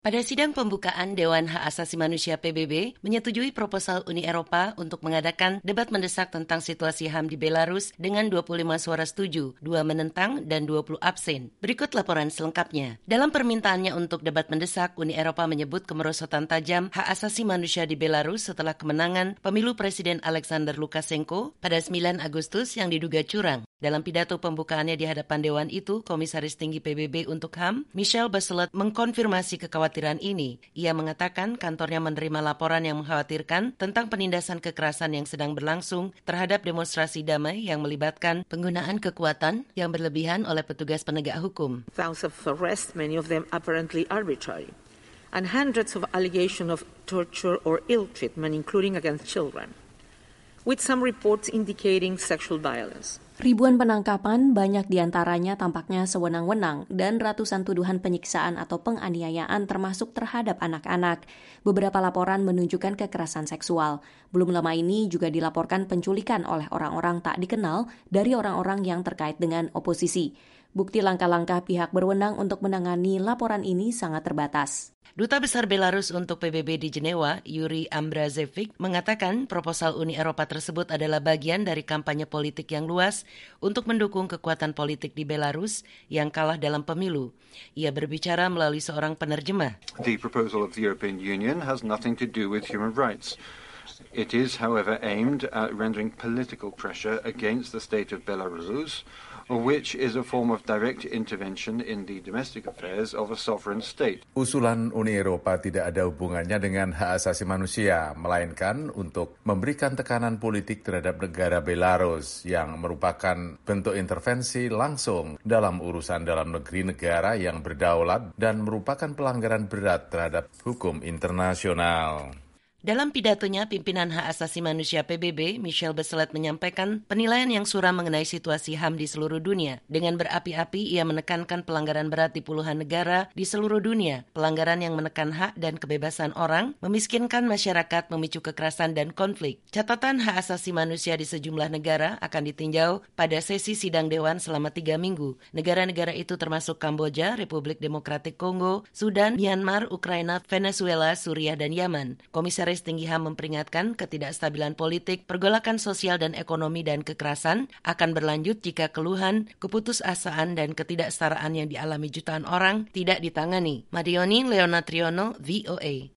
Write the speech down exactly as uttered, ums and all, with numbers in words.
Pada sidang pembukaan Dewan Hak Asasi Manusia P B B menyetujui proposal Uni Eropa untuk mengadakan debat mendesak tentang situasi H A M di Belarus dengan dua puluh lima suara setuju, dua menentang, dan dua puluh absen. Berikut laporan selengkapnya. Dalam permintaannya untuk debat mendesak, Uni Eropa menyebut kemerosotan tajam hak asasi manusia di Belarus setelah kemenangan pemilu Presiden Alexander Lukashenko pada sembilan Agustus yang diduga curang. Dalam pidato pembukaannya di hadapan Dewan itu, Komisaris Tinggi P B B untuk H A M, Michelle Bachelet, mengkonfirmasi kekhawatiran ini. Ia mengatakan kantornya menerima laporan yang mengkhawatirkan tentang penindasan kekerasan yang sedang berlangsung terhadap demonstrasi damai yang melibatkan penggunaan kekuatan yang berlebihan oleh petugas penegak hukum. Thousands of arrests, many of them apparently arbitrary, and hundreds of allegations of torture or ill treatment, including against children, with some reports indicating sexual violence. Ribuan penangkapan, banyak diantaranya tampaknya sewenang-wenang, dan ratusan tuduhan penyiksaan atau penganiayaan termasuk terhadap anak-anak. Beberapa laporan menunjukkan kekerasan seksual. Belum lama ini juga dilaporkan penculikan oleh orang-orang tak dikenal dari orang-orang yang terkait dengan oposisi. Bukti langkah-langkah pihak berwenang untuk menangani laporan ini sangat terbatas. Duta Besar Belarus untuk P B B di Jenewa, Yuri Ambrazevic, mengatakan proposal Uni Eropa tersebut adalah bagian dari kampanye politik yang luas untuk mendukung kekuatan politik di Belarus yang kalah dalam pemilu. Ia berbicara melalui seorang penerjemah. The proposal of the European Union has nothing to do with human rights. It is, however, aimed at rendering political pressure against the state of Belarus, which is a form of direct intervention in the domestic affairs of a sovereign state. Usulan Uni Eropa tidak ada hubungannya dengan hak asasi manusia, melainkan untuk memberikan tekanan politik terhadap negara Belarus yang merupakan bentuk intervensi langsung dalam urusan dalam negeri negara yang berdaulat dan merupakan pelanggaran berat terhadap hukum internasional. Dalam pidatonya, pimpinan hak asasi manusia P B B, Michelle Bachelet, menyampaikan penilaian yang suram mengenai situasi H A M di seluruh dunia. Dengan berapi-api, ia menekankan pelanggaran berat di puluhan negara di seluruh dunia. Pelanggaran yang menekan hak dan kebebasan orang, memiskinkan masyarakat, memicu kekerasan dan konflik. Catatan hak asasi manusia di sejumlah negara akan ditinjau pada sesi sidang Dewan selama tiga minggu. Negara-negara itu termasuk Kamboja, Republik Demokratik Kongo, Sudan, Myanmar, Ukraina, Venezuela, Suriah, dan Yaman. Komisaris Tinggi H A M memperingatkan ketidakstabilan politik, pergolakan sosial dan ekonomi dan kekerasan akan berlanjut jika keluhan, keputusasaan dan ketidaksetaraan yang dialami jutaan orang tidak ditangani. Madioni Leonatriono, V O A.